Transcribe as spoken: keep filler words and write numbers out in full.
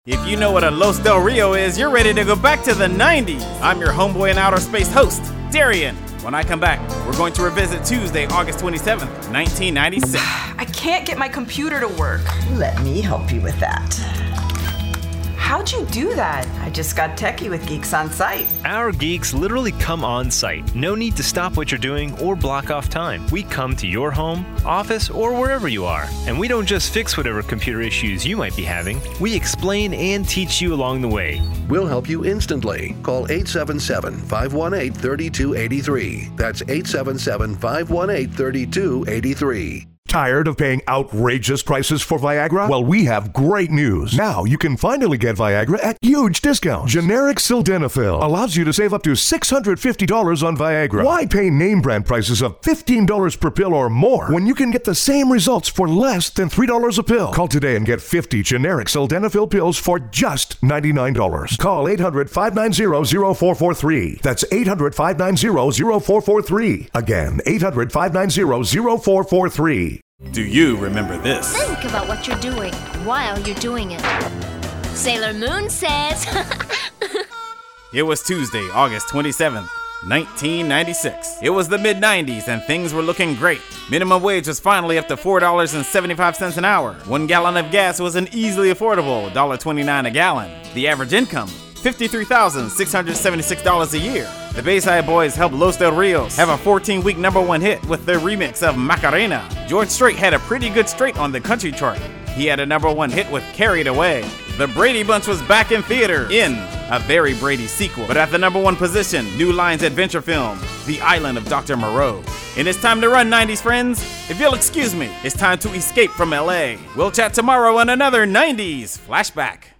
If you know what a Los Del Rio is, you're ready to go back to the nineties. I'm your homeboy and outer space host, Darian. When I come back, we're going to revisit Tuesday, August twenty-seventh, nineteen ninety-six. I can't get my computer to work. Let me help you with that. How'd you do that? I just got techie with Geeks on Site. Our geeks literally come on site. No need to stop what you're doing or block off time. We come to your home, office, or wherever you are. And we don't just fix whatever computer issues you might be having. We explain and teach you along the way. We'll help you instantly. Call eight seven seven, five one eight, three two eight three. That's eight seven seven, five one eight, three two eight three. Tired of paying outrageous prices for Viagra? Well, we have great news. Now you can finally get Viagra at huge discounts. Generic Sildenafil allows you to save up to six hundred fifty dollars on Viagra. Why pay name brand prices of fifteen dollars per pill or more when you can get the same results for less than three dollars a pill? Call today and get fifty generic Sildenafil pills for just ninety-nine dollars. Call eight hundred, five nine zero, zero four four three. That's eight hundred, five nine zero, zero four four three. Again, eight hundred, five nine zero, zero four four three. Do you remember this? Think about what you're doing while you're doing it. Sailor Moon says... It was Tuesday, August twenty-seventh, nineteen ninety-six. It was the mid nineties and things were looking great. Minimum wage was finally up to four dollars and seventy-five cents an hour. One gallon of gas was an easily affordable one dollar and twenty-nine cents a gallon. The average income, fifty-three thousand six hundred seventy-six dollars a year. The Bayside Boys helped Los Del Rios have a fourteen-week number one hit with their remix of Macarena. George Strait had a pretty good straight on the country chart. He had a number one hit with Carried Away. The Brady Bunch was back in theater in a very Brady sequel. But at the number one position, New Line's adventure film, The Island of Doctor Moreau. And it's time to run, nineties friends. If you'll excuse me, it's time to escape from L A. We'll chat tomorrow on another nineties Flashback.